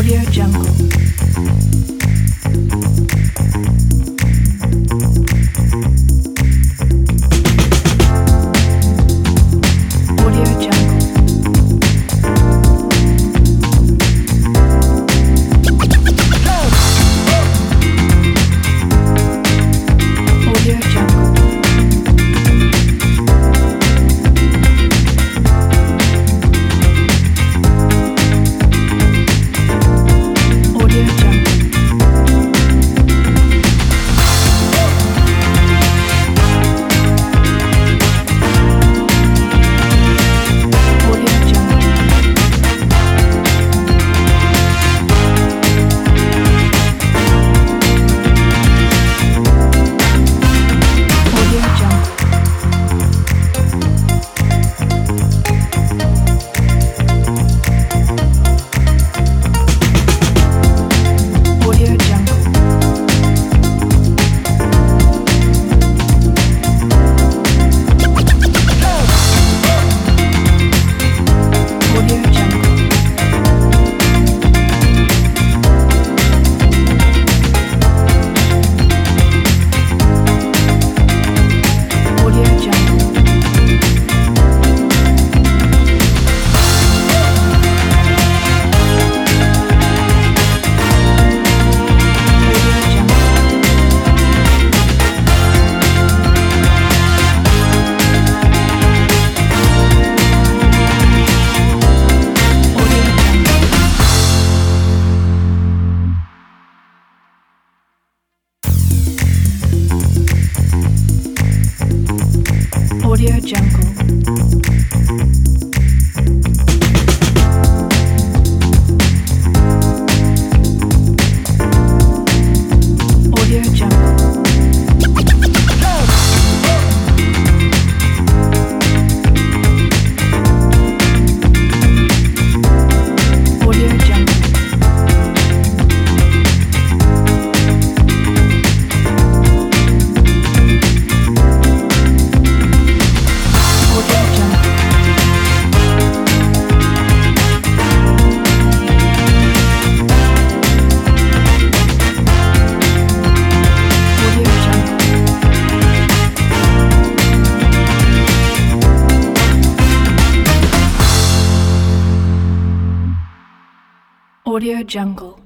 Audio Jungle. Audio Jungle. Audio Jungle. Audio Jungle. Audio Jungle. Audio Jungle. Audio Jungle. Audio Jungle. Audio Jungle. Audio Jungle. Audio Jungle. Audio Jungle. Audio Jungle. Audio Jungle. Audio Jungle. Audio Jungle. Audio Jungle.